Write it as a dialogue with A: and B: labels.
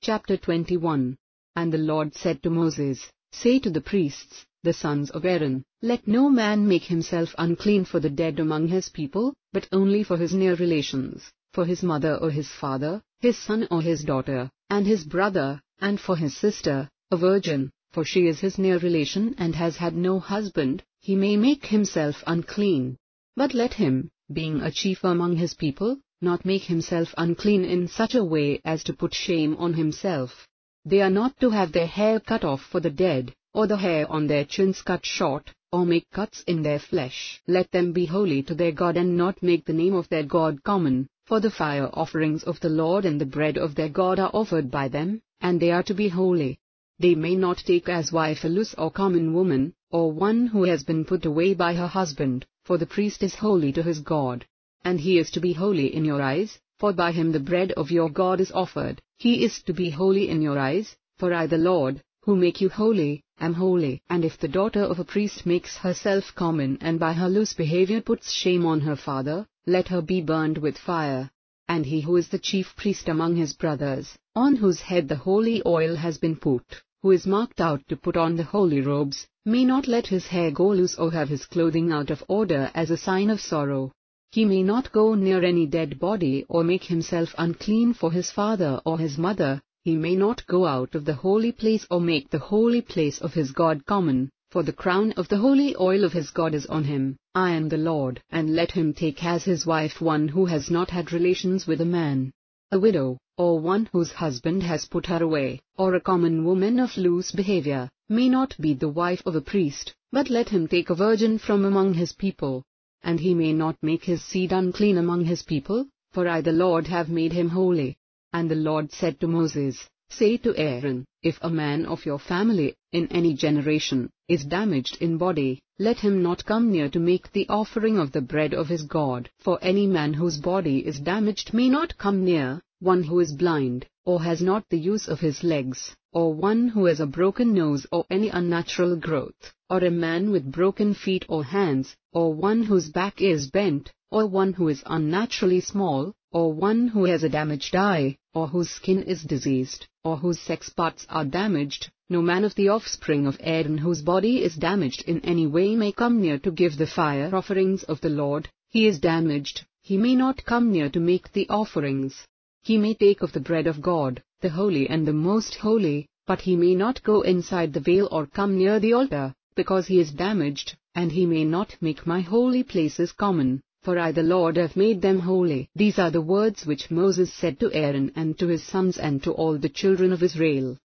A: chapter 21. And the Lord said to Moses, Say to the priests, the sons of Aaron, Let no man make himself unclean for the dead among his people, but only for his near relations, for his mother or his father, his son or his daughter, and his brother, and for his sister, a virgin, for she is his near relation and has had no husband, he may make himself unclean. But let him, being a chief among his people, not make himself unclean in such a way as to put shame on himself. They are not to have their hair cut off for the dead, or the hair on their chins cut short, or make cuts in their flesh. Let them be holy to their God and not make the name of their God common, for the fire offerings of the Lord and the bread of their God are offered by them, and they are to be holy. They may not take as wife a loose or common woman, or one who has been put away by her husband, for the priest is holy to his God. And he is to be holy in your eyes, for by him the bread of your God is offered. He is to be holy in your eyes, for I the Lord, who make you holy, am holy. And if the daughter of a priest makes herself common and by her loose behavior puts shame on her father, let her be burned with fire. And he who is the chief priest among his brothers, on whose head the holy oil has been put, who is marked out to put on the holy robes, may not let his hair go loose or have his clothing out of order as a sign of sorrow. He may not go near any dead body or make himself unclean for his father or his mother. He may not go out of the holy place or make the holy place of his God common, for the crown of the holy oil of his God is on him. I am the Lord. And let him take as his wife one who has not had relations with a man, a widow, or one whose husband has put her away, or a common woman of loose behavior, may not be the wife of a priest, but let him take a virgin from among his people. And he may not make his seed unclean among his people, for I the Lord have made him holy. And the Lord said to Moses, Say to Aaron, If a man of your family, in any generation, is damaged in body, let him not come near to make the offering of the bread of his God. For any man whose body is damaged may not come near, one who is blind, or has not the use of his legs, or one who has a broken nose or any unnatural growth, or a man with broken feet or hands, or one whose back is bent, or one who is unnaturally small, or one who has a damaged eye, or whose skin is diseased, or whose sex parts are damaged. No man of the offspring of Aaron whose body is damaged in any way may come near to give the fire offerings of the Lord. He is damaged, he may not come near to make the offerings. He may take of the bread of God, the holy and the most holy, but he may not go inside the veil or come near the altar, because he is damaged, and he may not make my holy places common, for I the Lord have made them holy. These are the words which Moses said to Aaron and to his sons and to all the children of Israel.